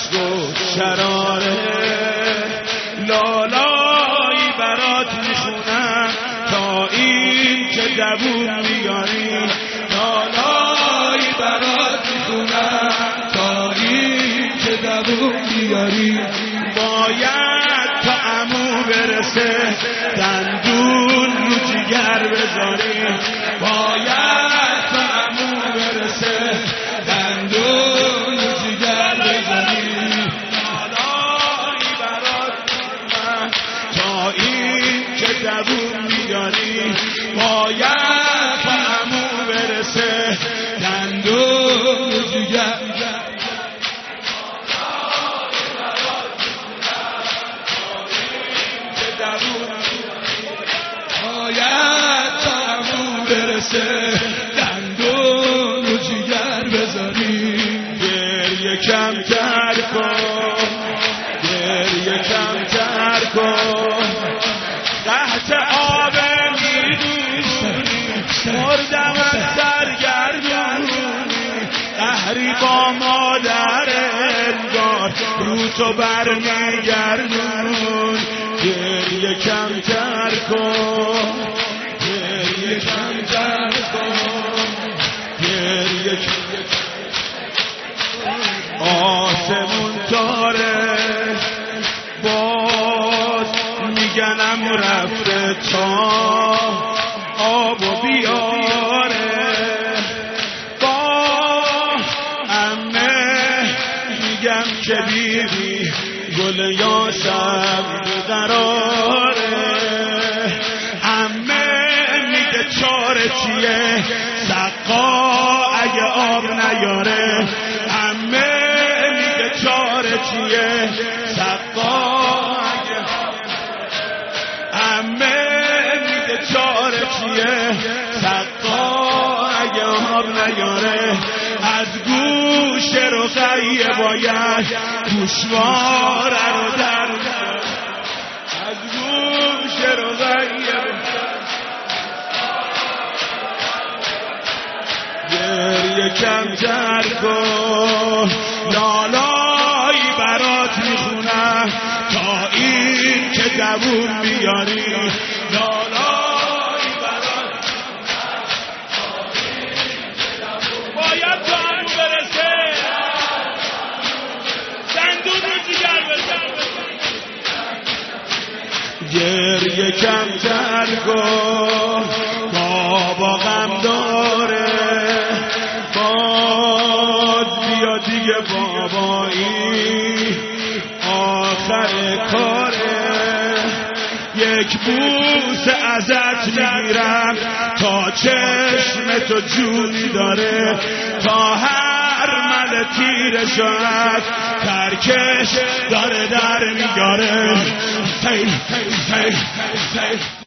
اشک و شراره لالایی برات میخونم تا این که دووم بیاری لالایی برات میخونم تا این که دووم بیاری باید تا عمو برسه دندون رو جگر بذاری باید تا عمو برسه دندون رو جگر بذاری لالایی برات میخونم تا این که دووم بیاری باید تا عمو برسه دندون رو جگر باید تا عمو برسه دندون رو جگر بذاری گریه کمتر کن گریه کمتر کن قحط آب میدونی مردم از سرگردونی قهری با مادر انگار رو تو برمیگردون گریه کمتر کن گریه کمتر کن گریه آسمون تاره باز میگنم رفته تا آب و بیاره با عمه میگم که بیبی گل یاسم بیقراره عمه میگه چاره چیه سقا اگه آب نیاره عمه میگه چاره چیه سقا اگه عمه میگه چاره چیه سقا اگه آب نیاره از گوش رقیه باید گوشواره رو در از گوش رقیه گریه کمتر کن لالایی برات میخونم تا این که دووم بیاری لالایی برات باید تا عمو برسه دندون رو جگر بزن گریه کمتر کن بابا غم داره باز بیا دیگه بابایی آخر کاره یک بوس ازت میگیرم تا چشم تو جونی داره تا هر مل تیر شد ترکش داره در میگاره